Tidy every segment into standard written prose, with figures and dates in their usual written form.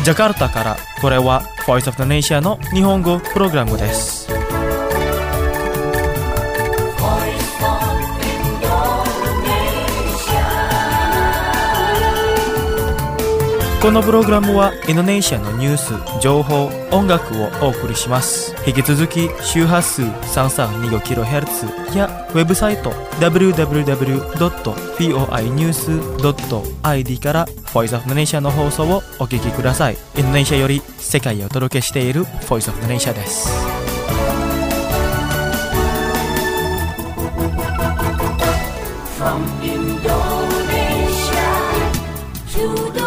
ジャカルタからこれは Voice of the Nation の日本語プログラムです。このプログラムはインドネシアのニュース、情報、音楽をお送りします。引き続き周波数 3325kHz やウェブサイト www.voinews.id から Voice of the Nation の放送をお聞きください。インドネシアより世界をお届けしている Voice of the Nation です。From Indonesia to the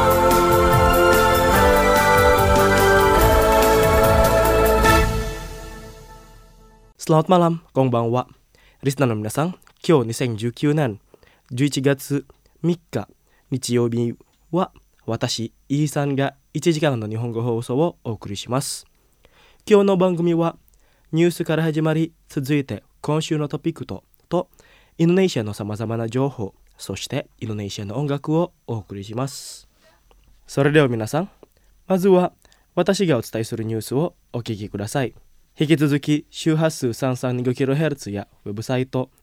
Selamat malam, こんばんは。リスナーの皆さん、今日2019年11月3日日曜日は私、イーさんが1時間の日本語放送をお送りします。今日の番組はニュースから始まり、続いて今週のトピックとインドネシアのさまざまな情報、そしてインドネシアの音楽をお送りします。それでは皆さん、まずは私がお伝えするニュースをお聞きください。引き続き周波数 3325kHz やウェブサイト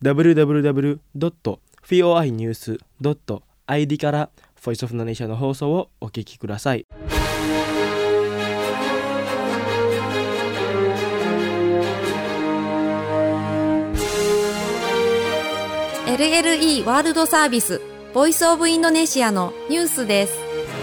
www.voinews.id から Voice of the Nation の放送をお聞きください。 LLE ワールドサービスボイスオブインドネシアのニュースです。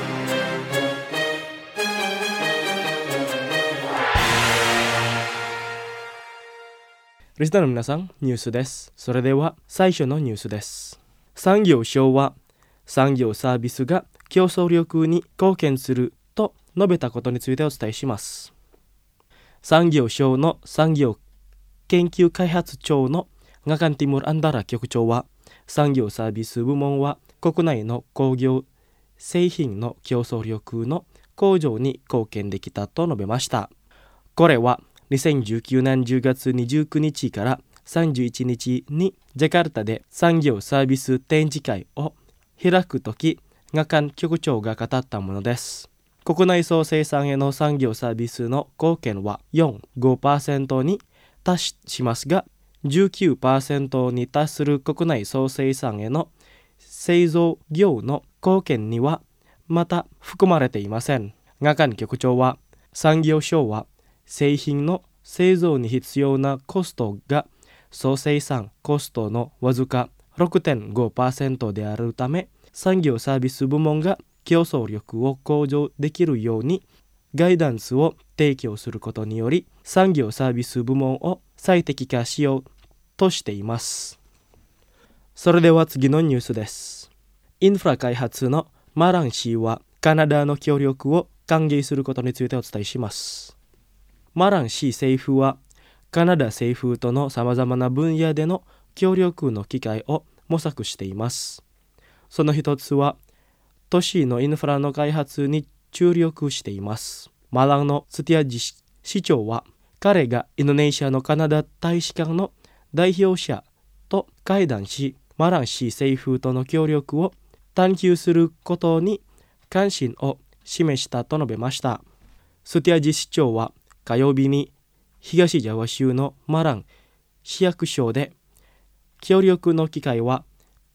リスナーの皆さん、ニュースです。それでは最初のニュースです。産業省は産業サービスが競争力に貢献すると述べたことについてお伝えします。産業省の産業研究開発庁のガカンティムル・アンダラ局長は、産業サービス部門は国内の工業製品の競争力の向上に貢献できたと述べました。これは2019年10月29日から31日にジャカルタで産業サービス展示会を開くとき、ガカン局長が語ったものです。国内総生産への産業サービスの貢献は 4.5% に達しますが、19% に達する国内総生産への製造業の貢献にはまた含まれていません。ガカン局長は、産業省は製品の製造に必要なコストが総生産コストのわずか 6.5% であるため、産業サービス部門が競争力を向上できるようにガイダンスを提供することにより、産業サービス部門を最適化しようとしています。それでは次のニュースです。インフラ開発のマラン氏はカナダの協力を歓迎することについてお伝えします。マラン氏政府はカナダ政府とのさまざまな分野での協力の機会を模索しています。その一つは都市のインフラの開発に注力しています。マランのスティアジ市長は、彼がインドネシアのカナダ大使館の代表者と会談し、マラン氏政府との協力を探求することに関心を示したと述べました。スティアジ市長は火曜日に東ジャワ州のマラン市役所で、協力の機会は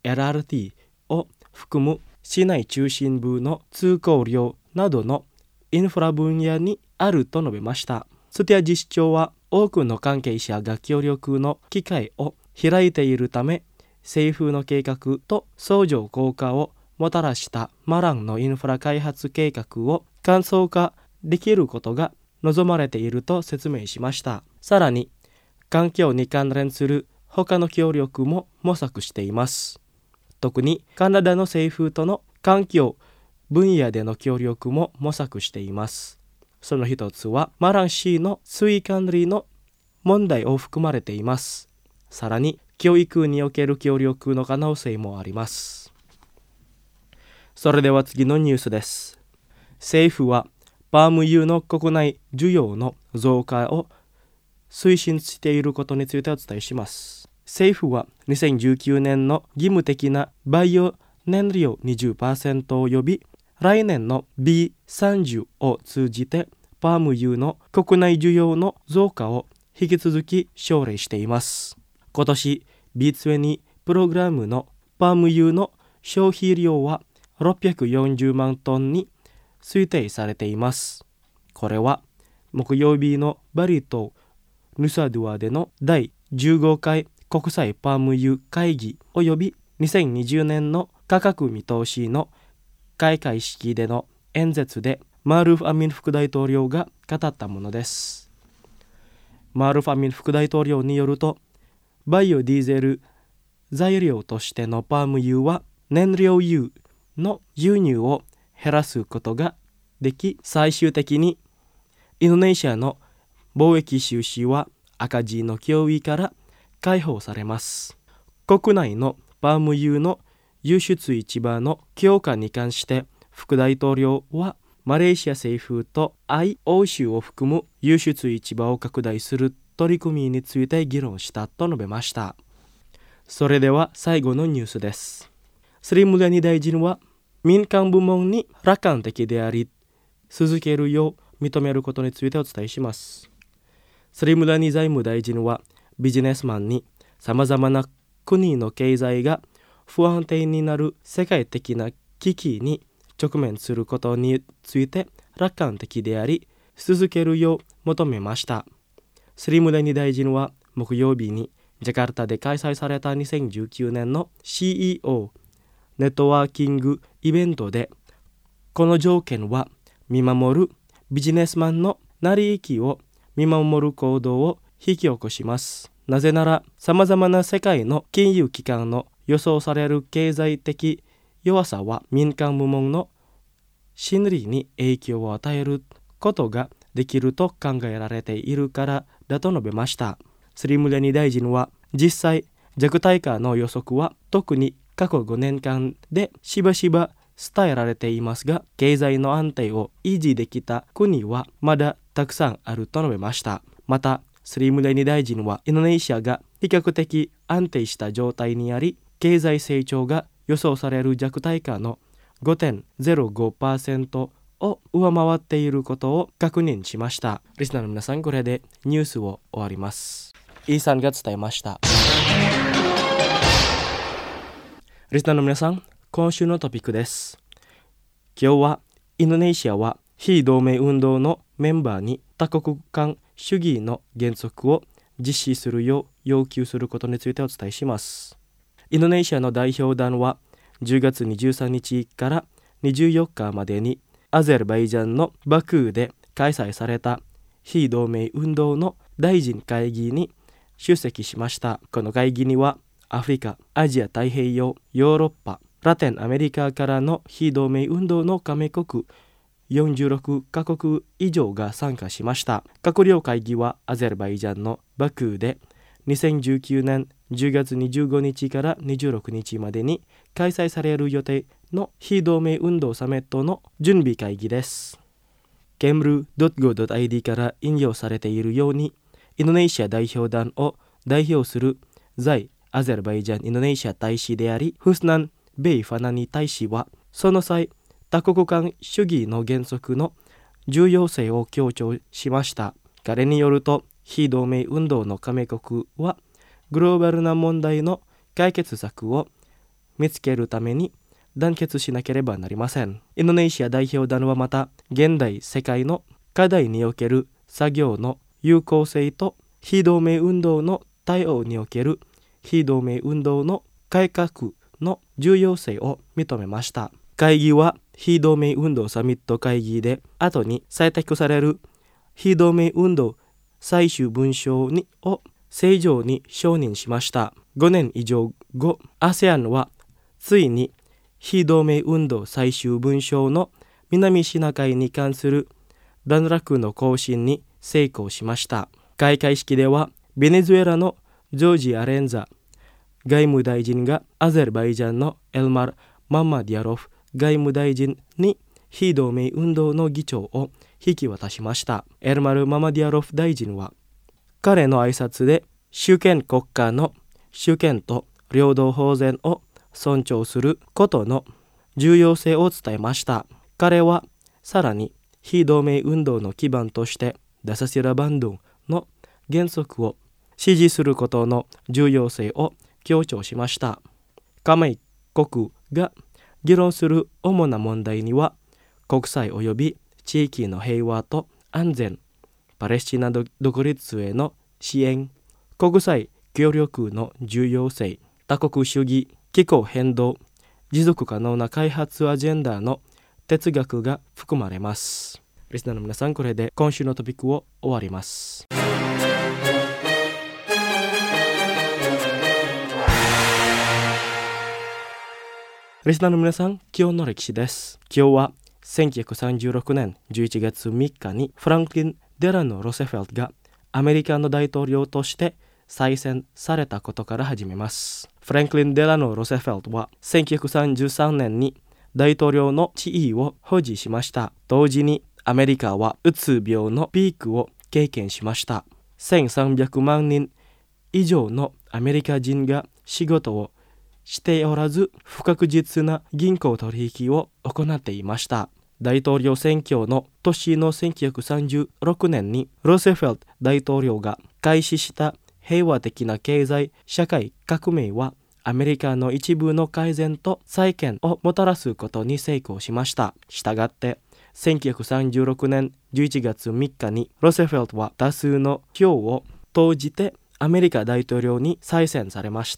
LRT を含む市内中心部の通行量などのインフラ分野にあると述べました。スティアジ市長は、多くの関係者が協力の機会を開いているため、政府の計画と相乗効果をもたらしたマランのインフラ開発計画を簡素化できることが望まれていると説明しました。さらに、環境に関連する他の協力も模索しています。特にカナダの政府との環境分野での協力も模索しています。その一つはマラン市の水管理の問題を含まれています。さらに教育における協力の可能性もあります。それでは次のニュースです。政府はパーム油の国内需要の増加を推進していることについてお伝えします。政府は2019年の義務的なバイオ燃料 20% 及び来年の B30 を通じてパーム油の国内需要の増加を引き続き奨励しています。今年 B20 プログラムのパーム油の消費量は640万トンに推定されています。これは木曜日のバリ島ヌサドゥアでの第15回国際パーム油会議及び2020年の価格見通しの開会式での演説でマールフ・アミン副大統領が語ったものです。マールフ・アミン副大統領によると、バイオディーゼル材料としてのパーム油は燃料油の輸入を減らすことができ、最終的にインドネシアの貿易収支は赤字の脅威から解放されます。国内のパーム油の輸出市場の強化に関して副大統領はマレーシア政府とIOCを含む輸出市場を拡大する取り組みについて議論したと述べました。それでは最後のニュースです。スリムラニ大臣は民間部門に楽観的であり続けるよう認めることについてお伝えします。スリムラニ財務大臣はビジネスマンにさまざまな国の経済が不安定になる世界的な危機に直面することについて楽観的であり続けるよう求めました。スリムラニ大臣は木曜日にジャカルタで開催された2019年の CEO ネットワーキングイベントで、この条件は見守るビジネスマンの成り行きを見守る行動を引き起こします。なぜなら、さまざまな世界の金融機関の予想される経済的弱さは民間部門の心理に影響を与えることができると考えられているからだと述べました。スリムラニ大臣は実際弱体化の予測は特に過去5年間でしばしば伝えられていますが、経済の安定を維持できた国はまだたくさんあると述べました。またスリムラニ大臣はインドネシアが比較的安定した状態にあり、経済成長が予想される弱体化の 5.05% を上回っていることを確認しました。リスナーの皆さん、これでニュースを終わります。イーさんが伝えました。リスナーの皆さん、今週のトピックです。今日はインドネシアは非同盟運動のメンバーに多国間主義の原則を実施するよう要求することについてお伝えします。インドネシアの代表団は10月23日から24日までにアゼルバイジャンのバクーで開催された非同盟運動の大臣会議に出席しました。この会議にはアフリカ、アジア太平洋、ヨーロッパ、ラテンアメリカからの非同盟運動の加盟国46カ国以上が参加しました。閣僚会議はアゼルバイジャンのバクーで2019年10月25日から26日までに開催される予定の非同盟運動サミットの準備会議です。kemru.go.id から引用されているように、インドネシア代表団を代表する在アゼルバイジャンインドネシア大使でありフスナン・ベイ・ファナニ大使は、その際多国間主義の原則の重要性を強調しました。彼によると、非同盟運動の加盟国はグローバルな問題の解決策を見つけるために団結しなければなりません。インドネシア代表団はまた、現代世界の課題における作業の有効性と非同盟運動の対応における非同盟運動の改革の重要性を認めました。会議は非同盟運動サミット会議で後に採択される非同盟運動最終文書を正常に承認しました。5年以上後、ASEAN はついに非同盟運動最終文書の南シナ海に関する段落の更新に成功しました。開会式ではベネズエラのジョージ・アレンザ外務大臣がアゼルバイジャンのエルマル・ママディアロフ外務大臣に非同盟運動の議長を引き渡しました。エルマル・ママディアロフ大臣は彼の挨拶で主権国家の主権と領土保全を尊重することの重要性を伝えました。 彼はさらに非同盟運動の基盤としてダサシラバンドの原則を支持することの重要性を強調しました。加盟国が議論する主な問題には、国際及び地域の平和と安全、パレスチナ独立への支援、国際協力の重要性、多国主義、気候変動、持続可能な開発アジェンダの哲学が含まれます。リスナーの皆さん、これで今週のトピックを終わります。リスナーの皆さん、今日の歴史です。今日は1936年11月3日にフランクリン・デラノ・ロセフェルトがアメリカの大統領として再選されたことから始めます。フランクリン・デラノ・ロセフェルトは1933年に大統領の地位を保持しました。同時にアメリカはうつ病のピークを経験しました。1300万人以上のアメリカ人が仕事をしておらず、不確実な銀行取引を行っていました。大統領選挙の年の1936年にロセフェルト大統領が開始した平和的な経済社会革命はアメリカの一部の改善と再建をもたらすことに成功しました。したがって1936年11月3日にロセフェルトは多数の票を投じてアメリカ大統領に再選されました。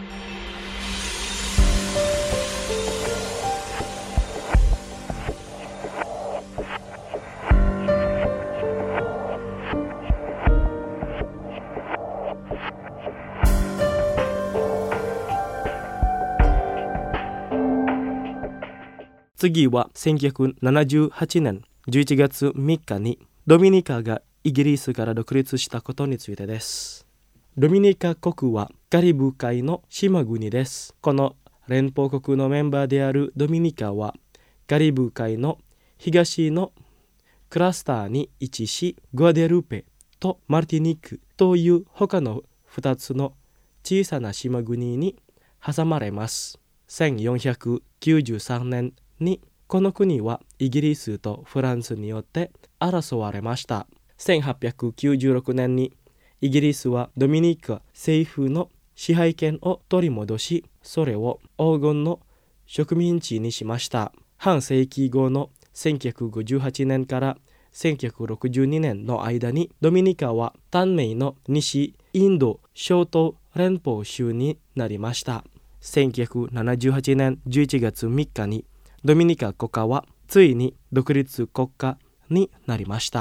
次は1978年11月3日にドミニカがイギリスから独立したことについてです。ドミニカ国はカリブ海の島国です。この連邦国のメンバーであるドミニカはカリブ海の東のクラスターに位置し、グアデルペとマルティニックという他の2つの小さな島国に挟まれます。1493年にこの国はイギリスとフランスによって争われました。1896年にイギリスはドミニカ政府の支配権を取り戻し、それを黄金の植民地にしました。半世紀後の1958年から1962年の間にドミニカは短命の西インド小島連邦州になりました。1978年11月3日にドミニカ国家はついに独立国家になりました。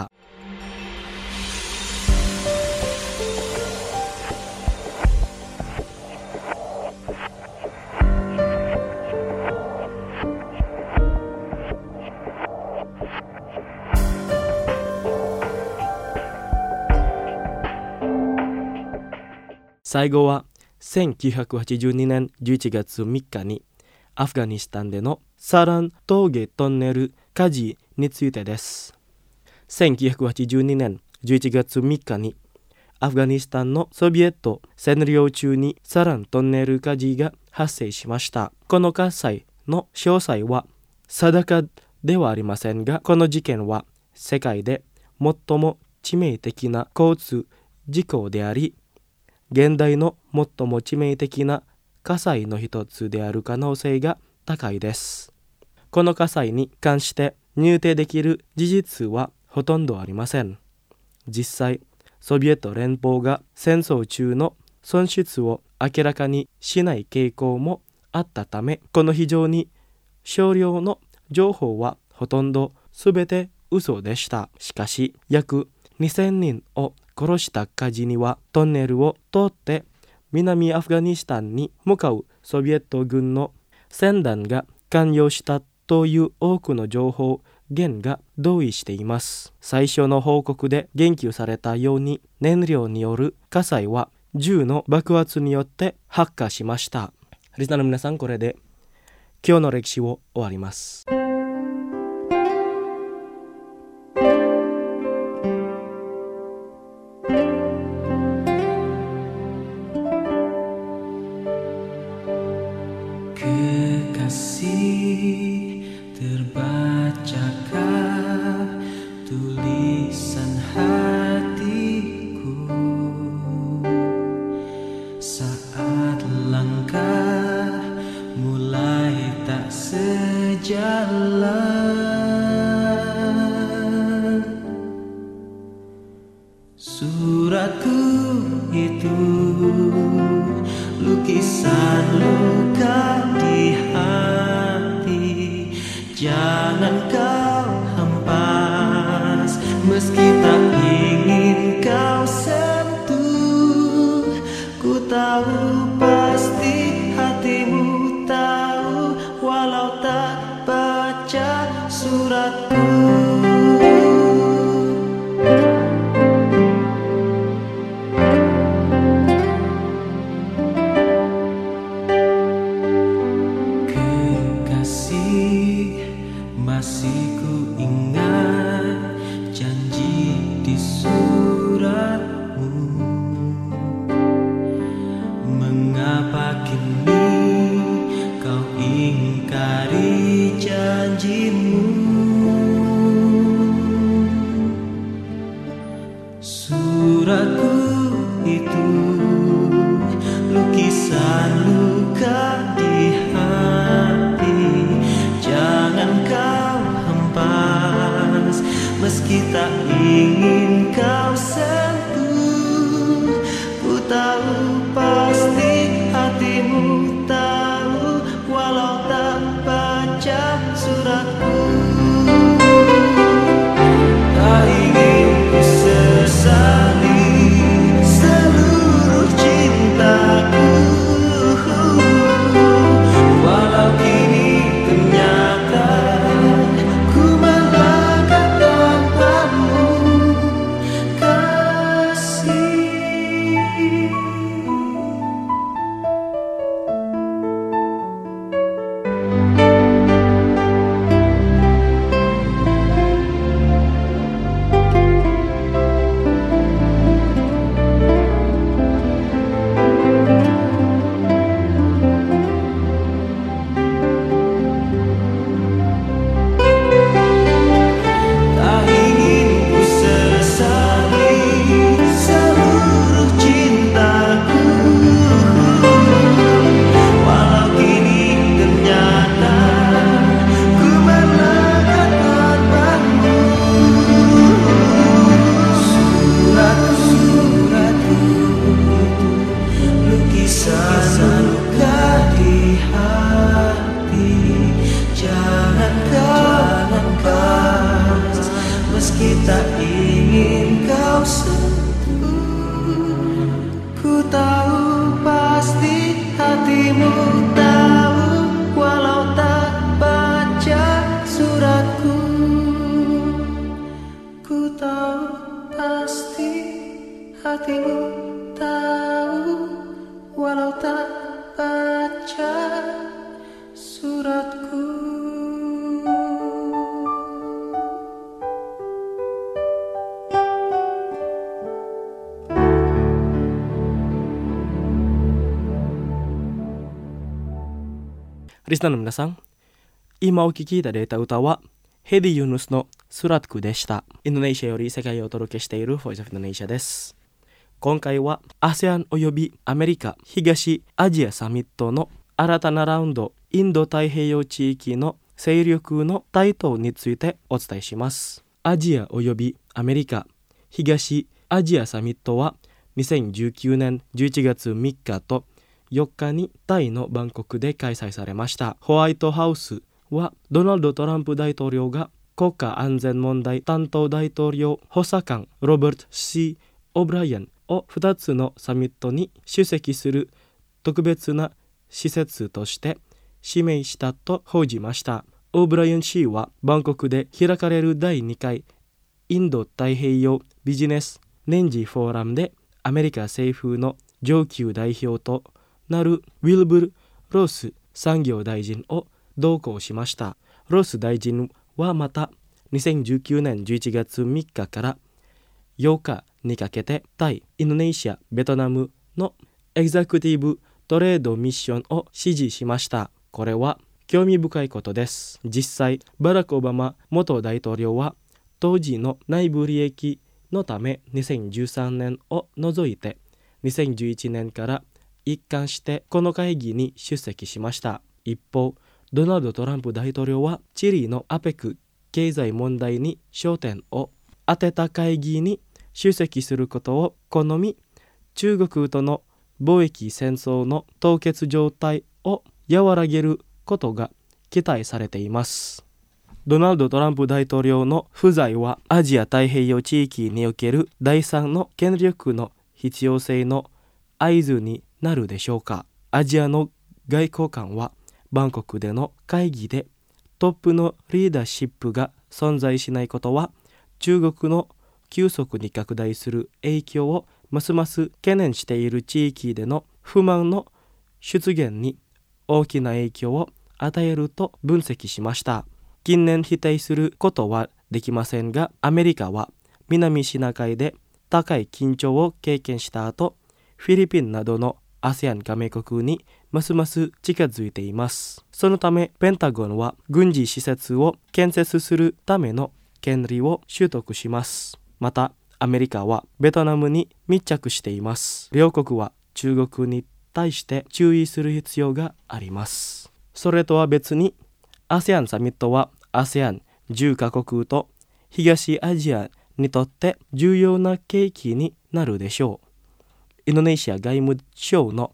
最後は1982年11月3日にアフガニスタンでのサラン峠トンネル火事についてです。1982年11月3日にアフガニスタンのソビエト占領中にサラントンネル火事が発生しました。この火災の詳細は定かではありませんが、この事件は世界で最も致命的な交通事故であり、現代の最も致命的な火災の一つである可能性が高いです。この火災に関して入定できる事実はほとんどありません。実際、ソビエト連邦が戦争中の損失を明らかにしない傾向もあったため、この非常に少量の情報はほとんど全て嘘でした。しかし、約2000人を殺した火事にはトンネルを通って南アフガニスタンに向かうソビエト軍の船団が関与したという多くの情報源が同意しています。最初の報告で言及されたように、燃料による火災は銃の爆発によって発火しました。リスナーの皆さん、これで今日の歴史を終わります。 Kekasih terbatas tahu pasti hatimu tahu, walau tak baca suratku. Kekasih, masih ku ingat janji di suratmu. Mengapa kini kau ingkari janjimu? Suratku itu lukisan luka di hati. Jangan kau hempas, meski tak ingin kau sentuh. Ku tahu pasti hatimu tahu, walau tak baca suratku. Tak ingin ku sesali seluruh cintaku, walau kini ternyata ku melangkah tanpamu, kasih. Tak ingin ku sesali seluruh cintaku, walau kini ternyata ku melangkah tanpamu. Suratku lukisan luka di hati. Jangan kau lepas, meski tak ingin kau sentuh. Ku tahu pasti hatimu tahu, walau tak baca suratku. Ku tahu pasti hatimu tahu, walau tak baca suratku. Listenerの皆さん、今お聴きいただいた歌はヘディ・ユヌスのスラックでした。インドネシアより世界をお届けしている Voice of Indonesia です。今回は ASEAN およびアメリカ東アジアサミットの新たなラウンドインド太平洋地域の勢力の台頭についてお伝えします。アジアおよびアメリカ東アジアサミットは2019年11月3日と4日にタイのバンコクで開催されました。ホワイトハウスはドナルド・トランプ大統領が国家安全問題担当大統領補佐官ロバート・ C ・オブライエンを2つのサミットに出席する特別な施設として指名したと報じました。オブライエン氏はバンコクで開かれる第2回インド太平洋ビジネス年次フォーラムでアメリカ政府の上級代表となるウィルブル・ロス産業大臣を同行しました。ロス大臣はまた2019年11月3日から8日にかけてタイ、インドネシア、ベトナムのエグゼクティブトレードミッションを指示しました。これは興味深いことです。実際、バラク・オバマ元大統領は当時の内部利益のため2013年を除いて2011年から一貫してこの会議に出席しました。一方、ドナルド・トランプ大統領はチリの APEC 経済問題に焦点を当てた会議に出席することを好み、中国との貿易戦争の凍結状態を和らげることが期待されています。ドナルド・トランプ大統領の不在はアジア太平洋地域における第三の権力の必要性の合図になるでしょうか。アジアの外交官はバンコクでの会議でトップのリーダーシップが存在しないことは中国の急速に拡大する影響をますます懸念している地域での不満の出現に大きな影響を与えると分析しました。近年否定することはできませんが、アメリカは南シナ海で高い緊張を経験した後、フィリピンなどの ASEAN 加盟国にますます近づいています。そのためペンタゴンは軍事施設を建設するための権利を取得します。またアメリカはベトナムに密着しています。両国は中国に対して注意する必要があります。それとは別に ASEAN サミットは ASEAN10 カ国と東アジアにとって重要な契機になるでしょう。インドネシア外務省の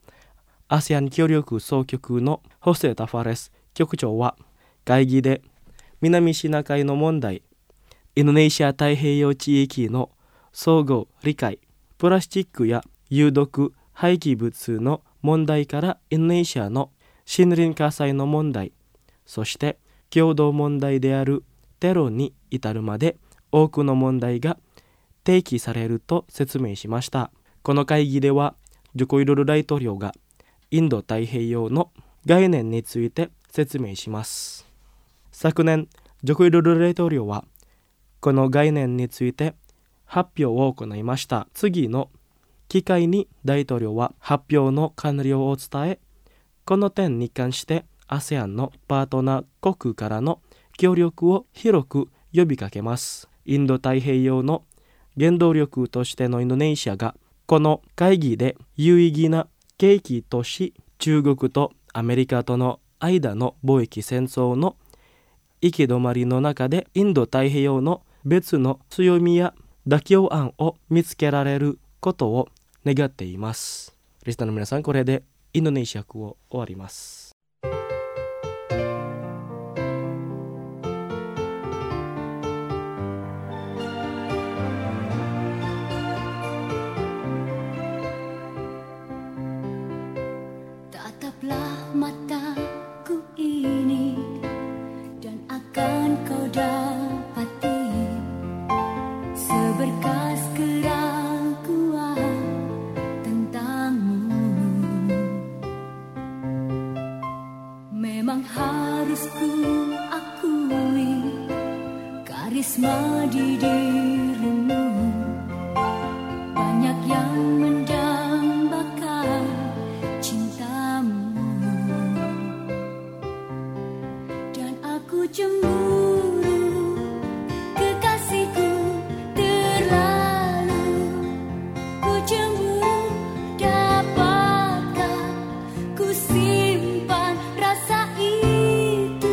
ASEAN 協力総局のホセ・タファレス局長は会議で南シナ海の問題、インドネシア太平洋地域の相互理解、プラスチックや有毒廃棄物の問題からインドネシアの森林火災の問題、そして共同問題であるテロに至るまで多くの問題が提起されると説明しました。この会議ではジョコ・ウィドド大統領がインド太平洋の概念について説明します。昨年ジョコ・ウィドド大統領はこの概念について発表を行いました。次の機会に大統領は発表の完了を伝え、この点に関して ASEAN のパートナー国からの協力を広く呼びかけます。インド太平洋の原動力としてのインドネシアがこの会議で有意義な契機とし、中国とアメリカとの間の貿易戦争の行き止まりの中でインド太平洋の別の強みや妥協案を見つけられることを願っています。リスナーの皆さん、これでインドネシア語を終わります。 Tataplah mataku ini dan akan kau dapati seberkas keraguan tentangmu. Memang harus ku akui karisma di dirimu, banyak yang mendambakan cintamu, dan aku cemburu kekasihku terlalu, ku cemburu dapatkah ku simpan rasa itu,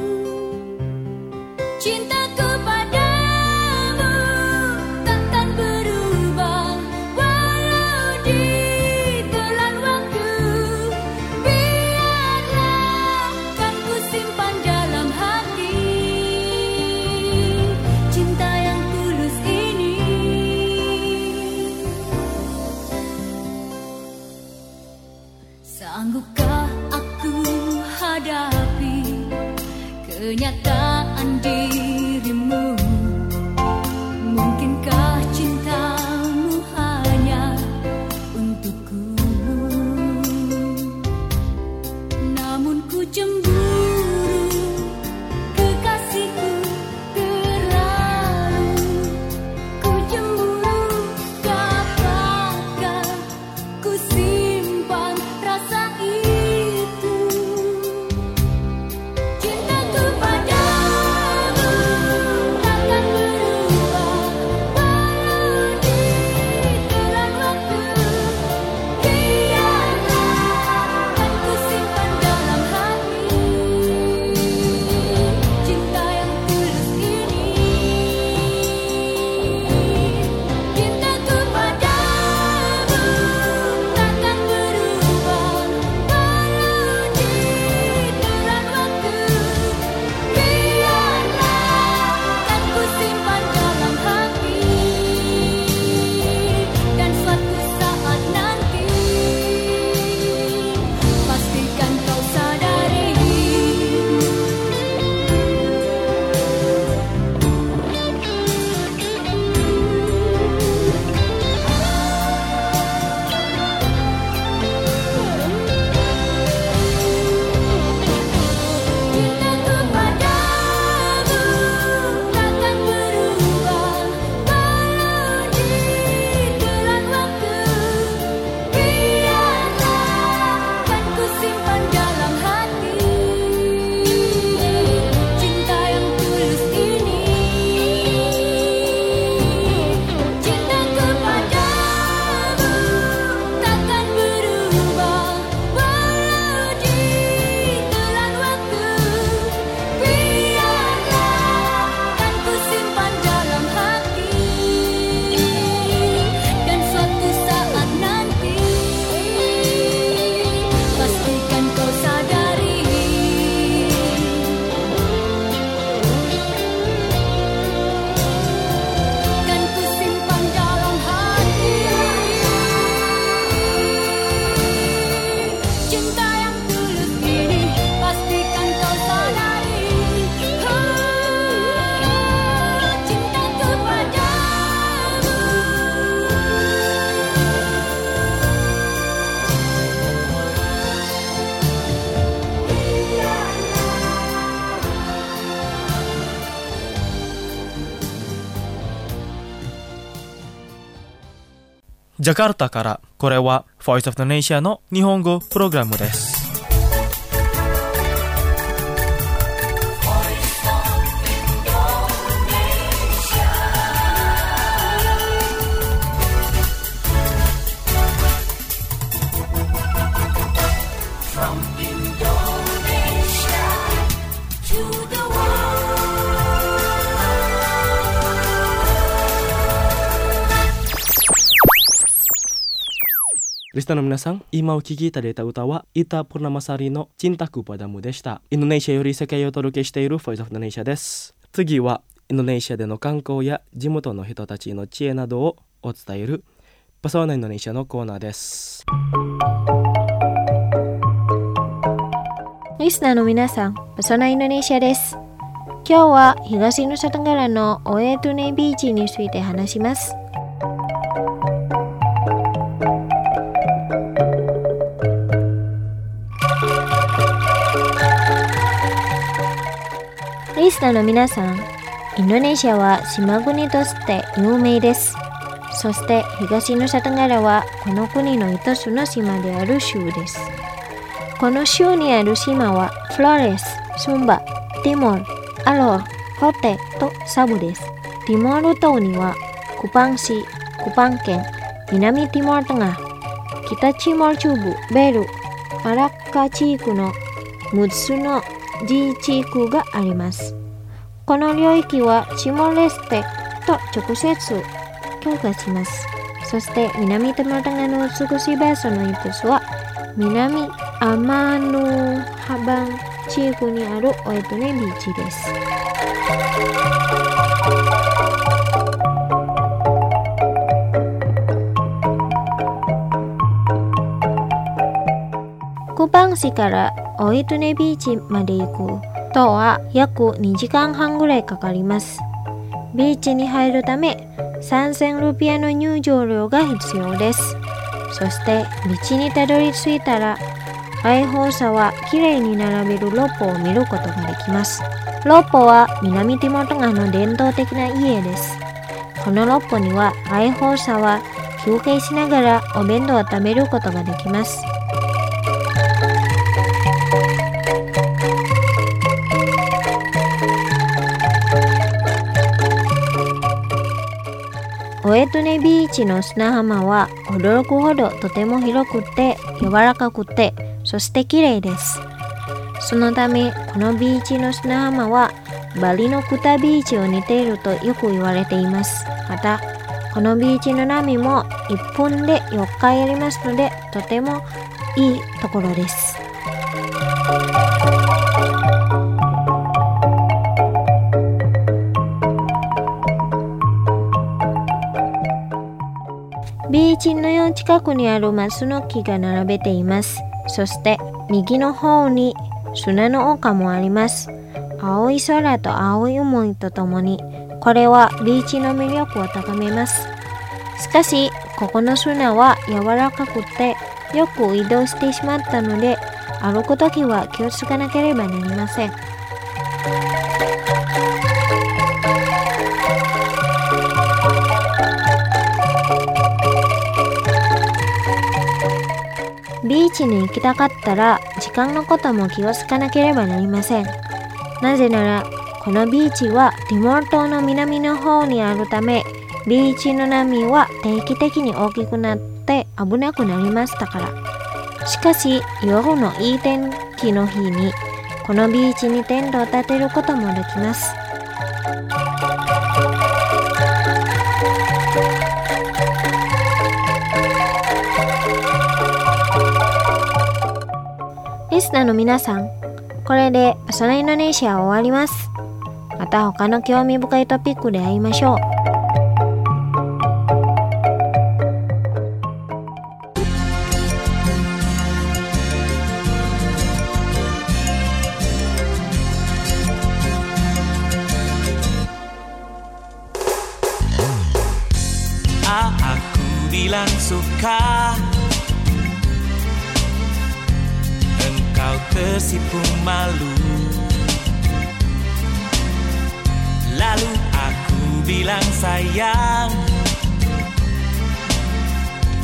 cintaku padamu takkan berubah walau ditelan waktu, biarlah kan ku simpan dalam hati cinta yang tulus ini. Sanggupkah aku hadapi kenyataan dirimu? Mungkinkah cintamu hanya untukku? Namun ku cemburu kekasihku terlalu, ku cemburu dapatkah ku simpan rasa itu, cintaku padamu ジャカルタから。これは Voice of Indonesia の日本語プログラムです。リスナーの皆さん、今お聴きいただいた歌はイタ・プルナマサリのCintaku Padamuでした。インドネシアより世界をお届けしている Voice of Indonesia です。次はインドネシアでの観光や地元の人たちの知恵などをお伝えるパソナインドネシアのコーナーです。 リスナーの皆さん、パソナインドネシアです。今日は東ヌサテンガラのオエトゥネビーチについて話します。リスナーの皆さん、インドネシアは島国として有名です。そして東ヌサテンガラはこの国の一つの島である州です。この州にある島はフロレス、スンバ、ティモール、アロー、ホテとサブです。ティモール島にはクパン市、クパン県、南ティモールtengah、北ティモール中部、ベル、マラッカ地区の6つの自治区があります。この領域はチモールレステと直接境界します。そして南ティモールtengahの美しい場所の一つは南アマヌハバン地区にあるオエトネビーチです。クパン市からオエトネビーチまで行くとは約2時間半ぐらいかかります。ビーチに入るため3000ルピアの入場料が必要です。そして道にたどり着いたら来訪者はきれいに並べるロッポを見ることができます。ロッポは南ティモールtengahの伝統的な家です。このロッポには来訪者は休憩しながらお弁当を食べることができます。オエトネビーチの砂浜は驚くほどとても広くて柔らかくてそして綺麗です。そのためこのビーチの砂浜はバリのクタビーチを似ているとよく言われています。またこのビーチの波も1分で4回ありますのでとてもいいところです。ビーチの近くにあるマスの木が並べています。そして右の方に砂の丘もあります。青い空と青い海とともにこれはビーチの魅力を高めます。しかしここの砂は柔らかくてよく移動してしまったので歩くときは気をつけなければなりません。ビーチに行きたかったら時間のことも気をつけなければなりません。なぜならこのビーチはティモール島の南の方にあるためビーチの波は定期的に大きくなって危なくなりましたから。しかし夜のいい天気の日にこのビーチにテントを立てることもできます。リスナーの皆さん、これでパソナインドネシアは終わります。また他の興味深いトピックで会いましょう。 Aku bilang suka, engkau tersipu malu. Lalu aku bilang sayang,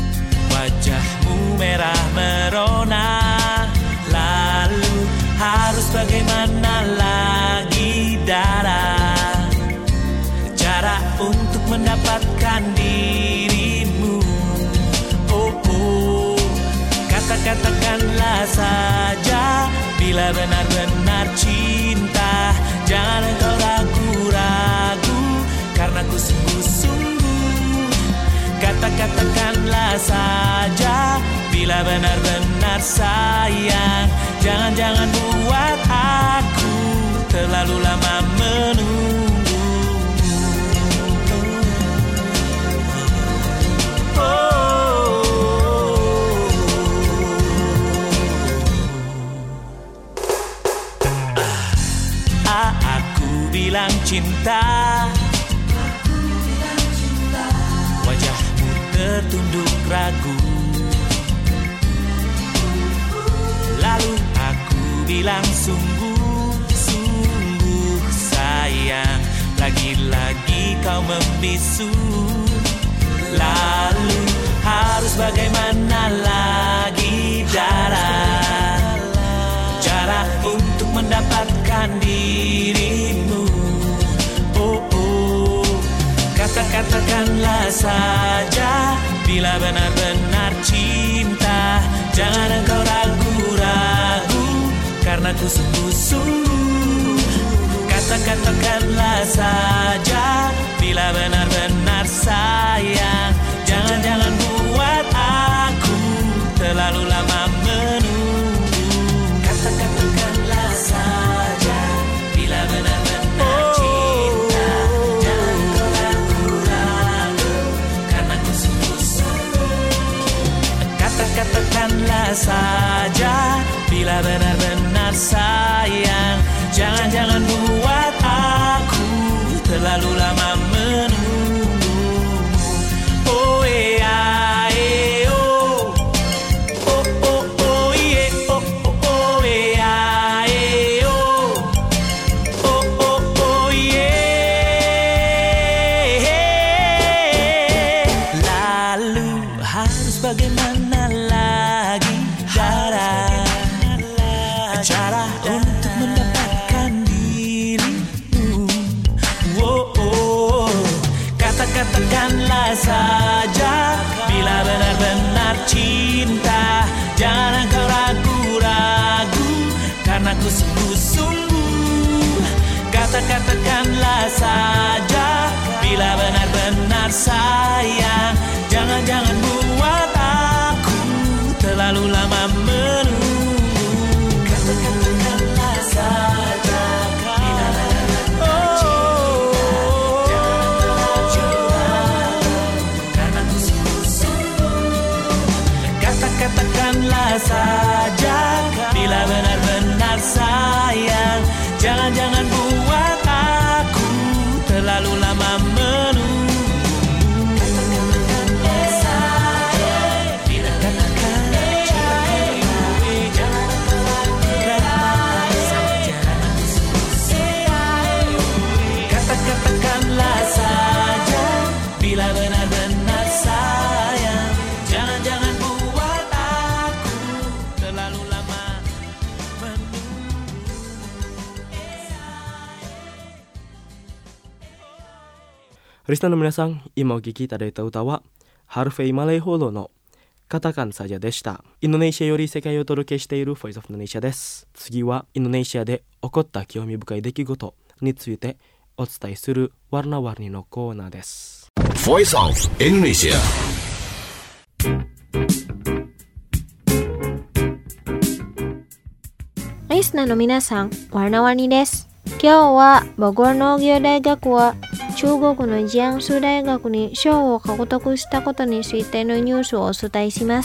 wajahmu merah merona. Lalu harus bagaimana lagi darah, cara untuk mendapatkan dirimu. Oh, oh, katakanlah saja bila benar-benar cinta. Jangan engkau ragu-ragu, karena ku sungguh-sungguh. Katakanlah saja bila benar-benar sayang. Jangan buat aku terlalu lama menunggu. Aku bilang cinta, wajahmu tertunduk ragu. Lalu aku bilang sungguh-sungguh sayang, lagi-lagi kau membisu. Lalu harus bagaimana lagi darah, cara untuk mendapatkan dirimu. Oh, oh, katakanlah saja bila benar-benar cinta. Jangan engkau ragu-ragu, karena ku sungguh-sungguh. Katakanlah saja bila benar-benar sayang. Jangan buat aku terlalu lama menunggu. Katakanlah saja bila benar-benar cinta. Jangan engkau ragu-ragu, karena ku sungguh-sungguh. Katakanlah saja bila benar-benar sayang. Jangan buat aku terlalu lama menunggu. Oh yeah, oh, oh oh oh yeah, oh oh oh yeah, oh, oh oh oh yeah. Lalu harus bagaimana lagi darah, cara untuk mendapatkan dirimu. Oh, oh. Katakanlah saja bila benar-benar cinta. Jangan engkau ragu-ragu, karena ku sungguh-sungguh. Katakanlah saja bila benar-benar sayang. Jangan buat aku terlalu lama menunggu. Katakanlah saja bila benar-benar cinta. Jangan ragu-ragu, karena ku sungguh-sungguh. Katakanlah saja bila benar-benar sayang. Jangan buat aku terlalu lama menunggu. Katakanlah saja bila benar-benar sayang. Jangan buat aku terlalu lama menunggu. リスナーの皆さん、今お聴きいただいた歌はハルフェイマレイ報道のカタカンサジャでした。インドネシアより世界をお届けしているボイスオブインドネシアです。次はインドネシアで起こった興味深い出来事についてお伝えするワルナワルニのコーナーです。 Voice of Indonesia。 リスナーの皆さん、ワルナワルニです。今日はボゴール農業大学は中国のジアンス大学に賞を獲得したことについてのニュースをお伝えします。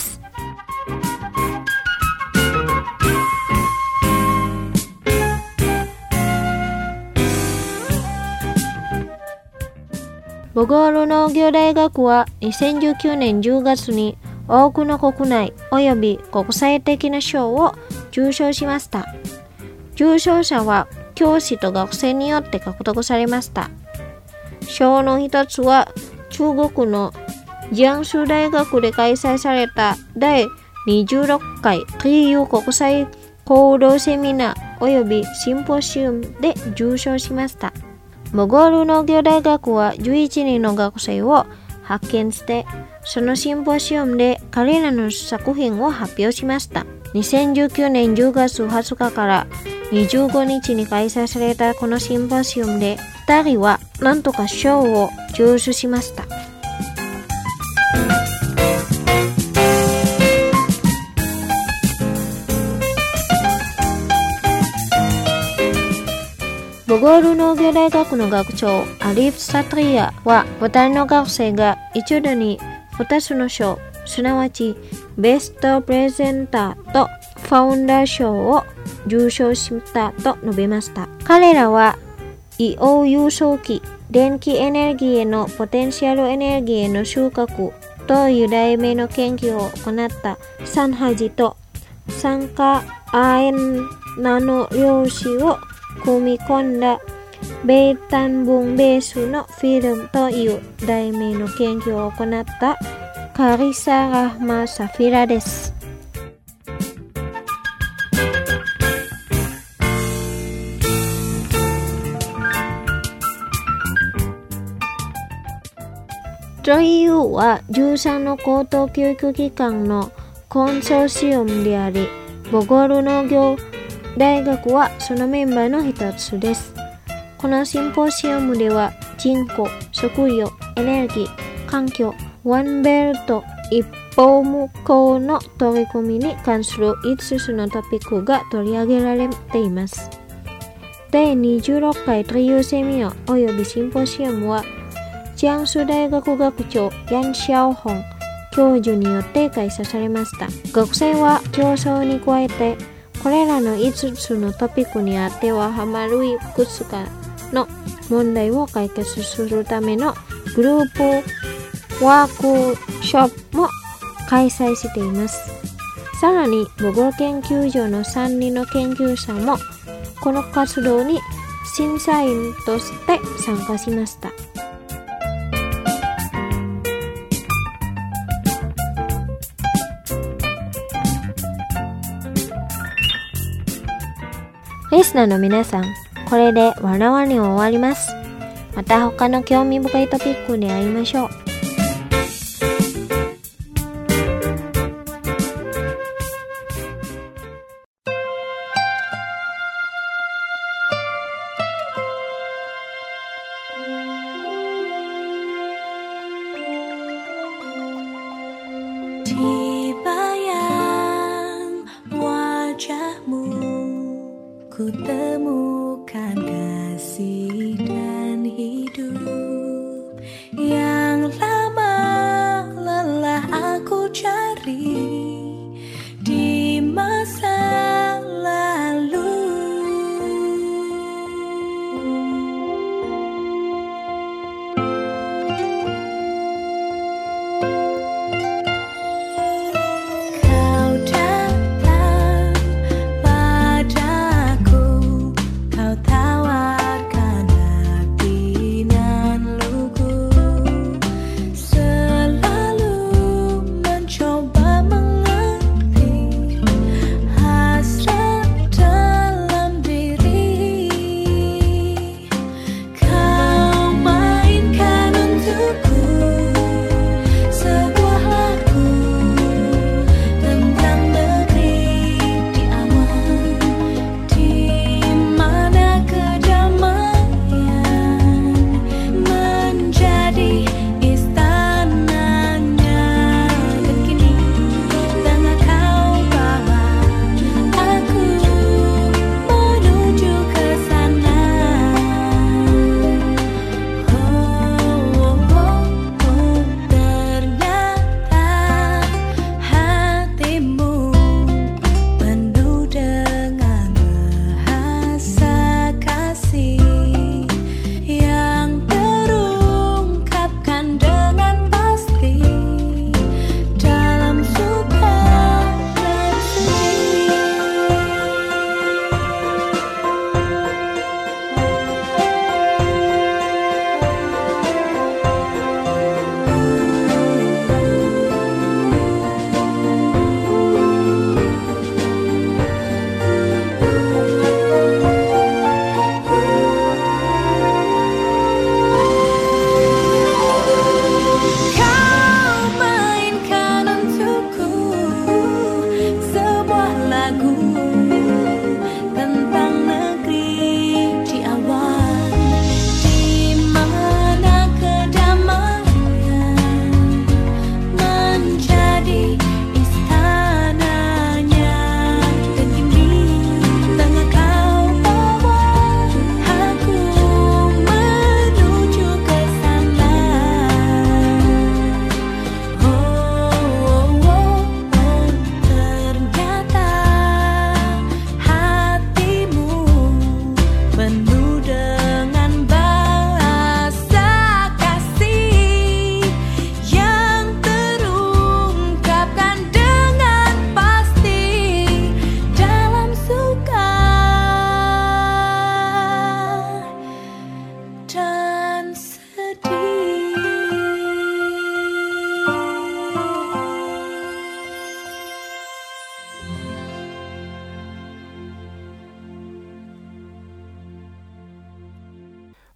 ボゴール農業大学は2019年10月に多くの国内及び国際的な賞を受賞しました。受賞者は教師と学生によって獲得されました。賞の一つは中国のジアンス大学で開催された第26回TRIU国際行動セミナーおよびシンポシウムで受賞しました。ボゴール農業大学は11人の学生を発見して、そのシンポシウムで彼らの作品を発表しました。2019年10月20日から25日に開催されたこのシンポシウムで2人はなんとか賞を受賞しました。ボゴール農業大学の学長アリフ・サトリアは2人の学生が一度に2つの賞、すなわちベストプレゼンターとファウンダー賞を受賞したと述べました。彼らはイオ輸送機、電気エネルギーへのポテンシャルエネルギーへの収穫という題名の研究を行った酸端と酸化亜鉛ナノ粒子を組み込んだベータン分ベースのフィルムという題名の研究を行ったカリサ・ラフマ・サフィラです。TRIU は13の高等教育機関のコンソーシウムであり、ボゴール農業大学はそのメンバーの一つです。このシンポシウムでは人口、食料、エネルギー、環境、ワンベルト、一方向こうの取り組みに関する5つのトピックが取り上げられています。第26回TRIUセミナーおよびシンポシウムはジャンス大学学長ヤン・シャオホン教授によって開催されました。学生は競争に加えてこれらの5つのトピックにあってはハマるいくつかの問題を解決するためのグループワークショップも開催しています。さらにボゴー研究所の3人の研究者もこの活動に審査員として参加しました。リスナーの皆さん、これでわらわに終わります。また他の興味深いトピックで会いましょう。 Ku temukan kasih dan hidup yang lama lelah aku cari di masa lalu. Kau datang padaku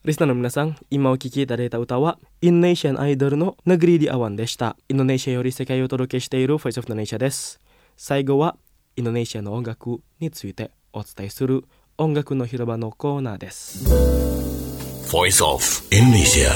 リスナーの皆さん、今お聴きいただいた歌はインドネシアンアイドルのネグリディアワンでした。インドネシアより世界をお届けしているボイスオブインドネシアです。最後はインドネシアの音楽についてお伝えする音楽の広場のコーナーです。 Voice of Indonesia。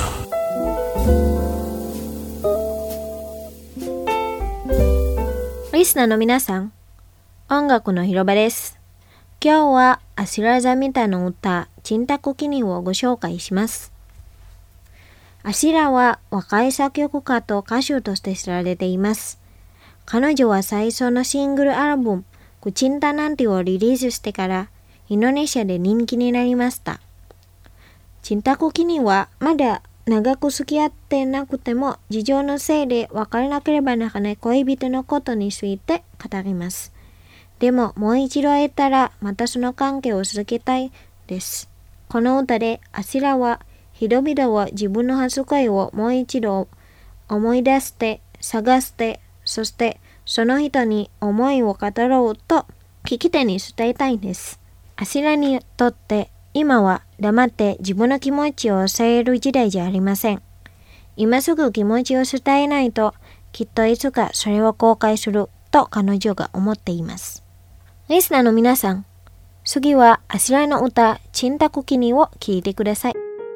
リスナーの皆さん、音楽の広場です。今日はアシラザミタの歌チンタコキニをご紹介します。アシラは若い作曲家と歌手として知られています。彼女は最初のシングルアルバムクチンタナンティをリリースしてからインドネシアで人気になりました。チンタコキニはまだ長く付き合ってなくても事情のせいで別れなければならない恋人のことについて語ります。でももう一度会えたらまたその関係を続けたいです。この歌でアシラは人々は自分の初恋をもう一度思い出して探して、そしてその人に思いを語ろうと聞き手に伝えたいです。アシラにとって今は黙って自分の気持ちを抑える時代じゃありません。今すぐ気持ちを伝えないときっといつかそれを後悔すると彼女が思っています。リスナーの皆さん、次はアシラの歌チンタコキニを聴いてください。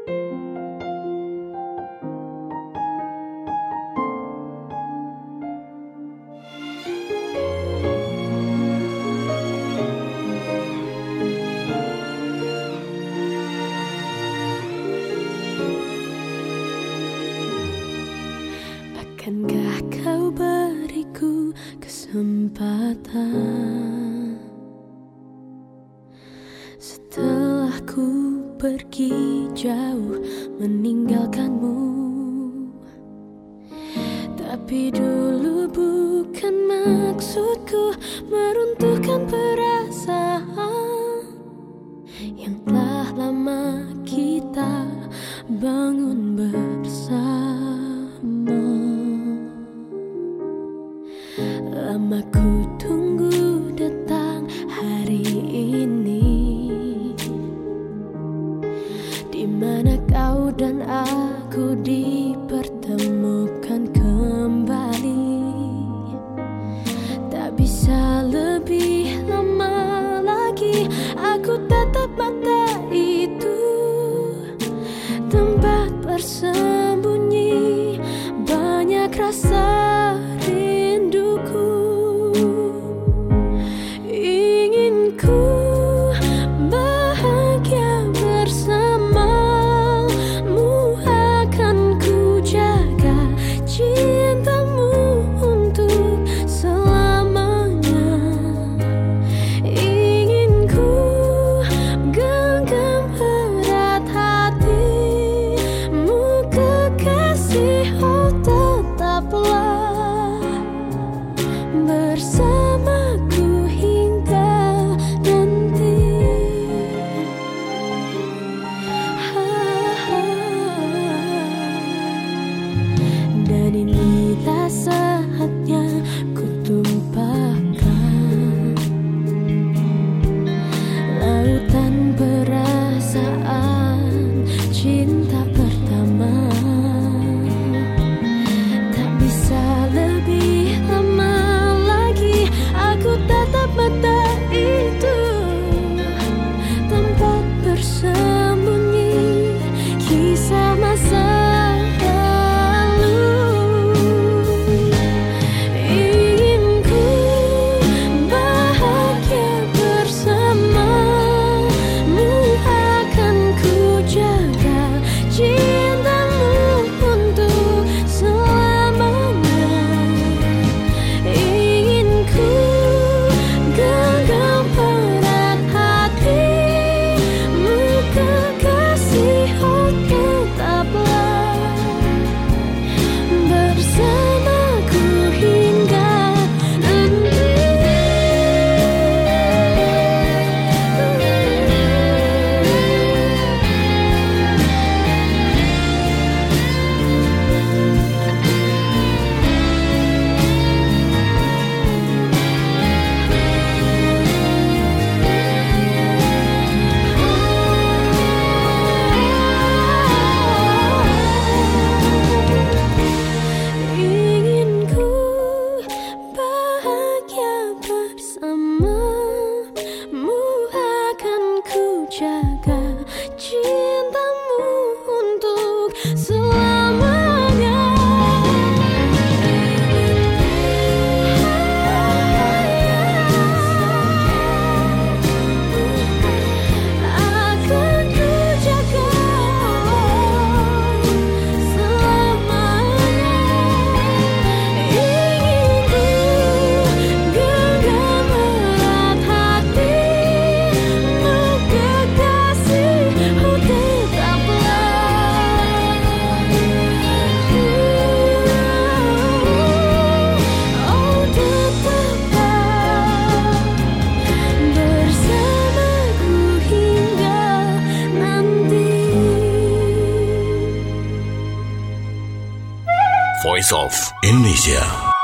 Akankah kau beriku kesempatan setelah ku pergi jauh meninggalkanmu? Tapi dulu bukan maksudku meruntuhkan perasaan yang telah lama kita bangun bersama. Lama ku tunggu datang hari ini, di mana kau dan aku dipertemukan kembali. Tak bisa lebih lama lagi, aku tatap mata itu, tempat bersembunyi banyak rasa rinduku. Ingin ku bahagia bersamamu, akan ku jaga cintamu untuk selamanya. Ingin ku genggam erat hatimu, kekasih, oh tetaplah bersamaku hingga nanti. Dan ini tak saatnya ku tumpahkan lautan perasaan cinta pertama. Tak bisa lebih lama lagi, aku tatap mata itu, tempat bersembunyi kisah masa lalu. Ingin ku bahagia bersamamu, akan ku jaga cintamu untuk selamanya. Ingin ku genggam Voice of Indonesia.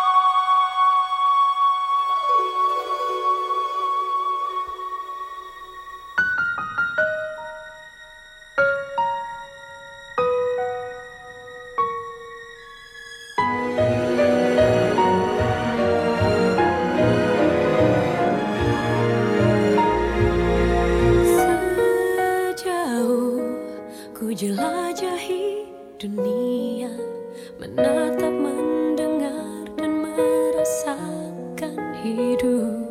Jelajahi dunia, menatap, mendengar, dan merasakan hidup.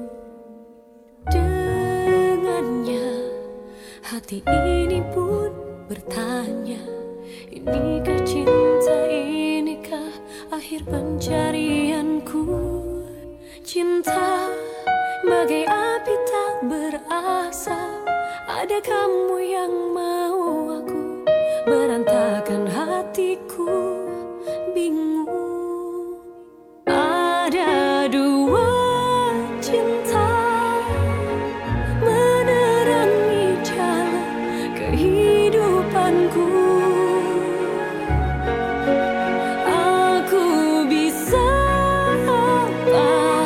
Dengannya hati ini pun bertanya, inikah cinta, inikah akhir pencarianku? Cinta bagai api tak berasap, ada kamu yang mau aku, berantakan hatiku, bingung. Ada dua cinta menerangi jalan kehidupanku. Aku bisa apa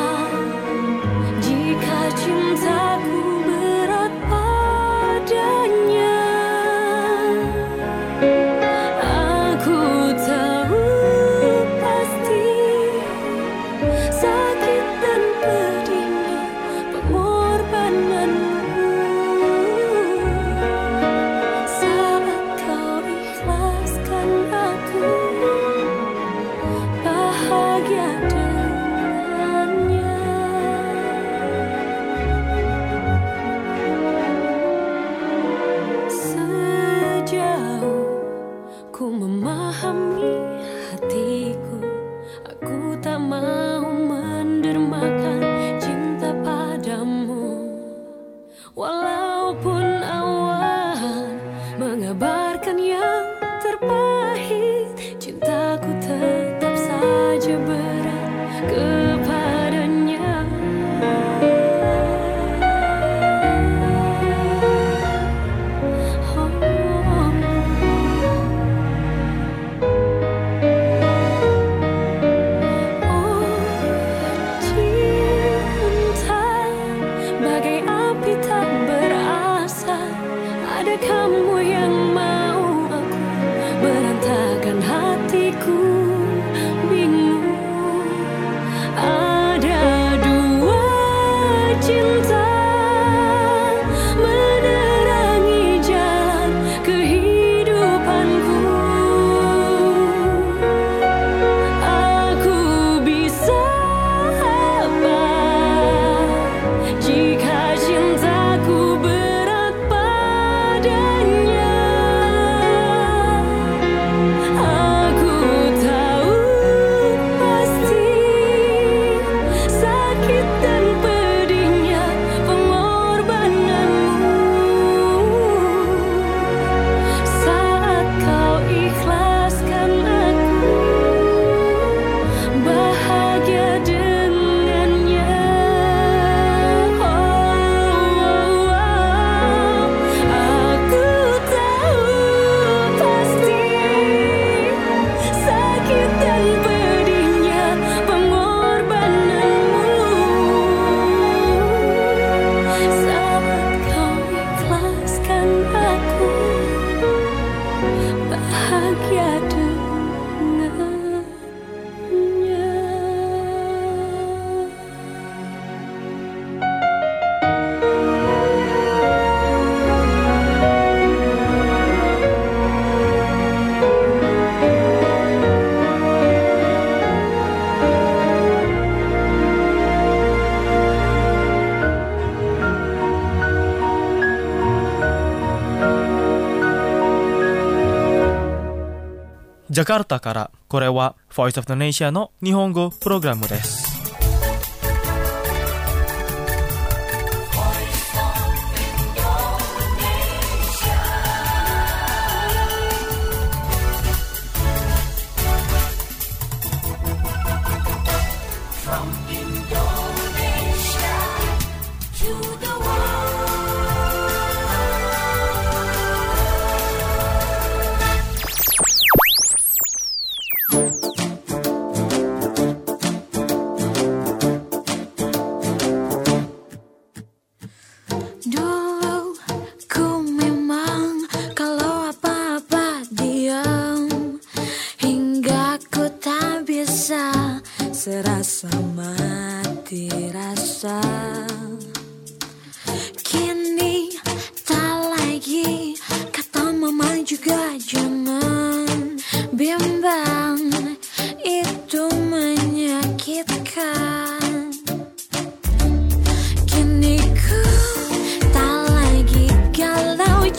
jika cintaku berat padanya? Ku memahami hatiku, aku tak mau mendermakan cinta padamu. Walaupun awan mengabarkan yang terpahit, cintaku tetap saja berat kepadanya. Kamu yang mau aku, berantakan hatiku, bingung. Ada dua cinta menerangi jalan kehidupanku. Aku bisa apa jika cintaku berat padanya? Aku tahu pasti sakit dan pedihnya pengorbananmu. Saat kau ikhlaskan aku, bahagia dengannya. Aku tahu pasti sakit dan pedihnya pengorbananmu. Saat kau ikhlaskan aku, bahagia dengannya. Jakarta からこれは Voice of Indonesia の日本語プログラムです。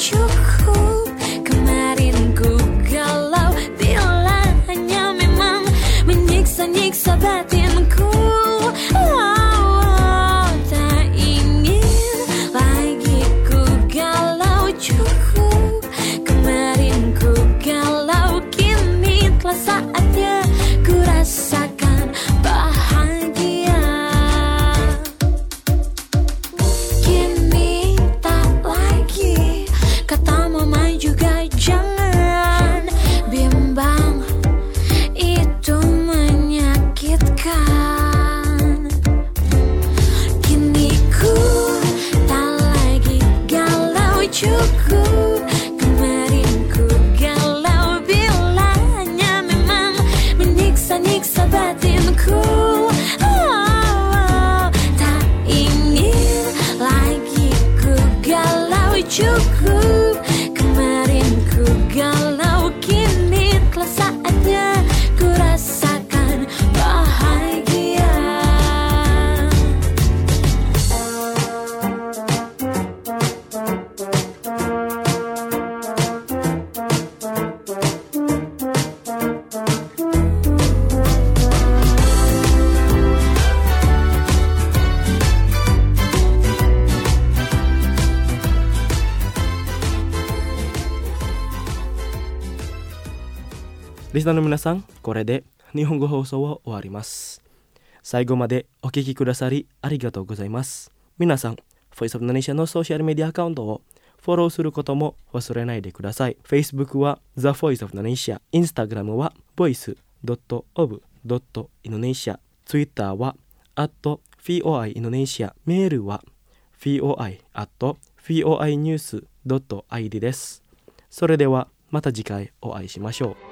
cukup. Kemarin ku galau bila hanya memang menyiksa-nyiksa batinku. Tak ingin lagi ku galau, cukup. Kemarin ku galau, kini telah saatnya ku rasakan bahagia. Kini tak lagi kata mama juga jangan bimbang, itu menyakitkan. Kini ku tak lagi galau, cukup. Kemarin ku galau bila hanya memang menyiksa-nyiksa batinku. Tak ingin lagi ku galau, cukup. Kemarin ku galau, kini telah saatnya ku rasakan bahagia. リスナーの皆さん、これで日本語放送を終わります。最後までお聞きくださりありがとうございます。皆さん、Voice of Indonesia のソーシャルメディアアカウントをフォローすることも忘れないでください。Facebook は The Voice of Indonesia、Instagram は voice.of.indonesia、Twitter は @foi-indonesia、メールは foi@foinews.id です。それではまた次回お会いしましょう。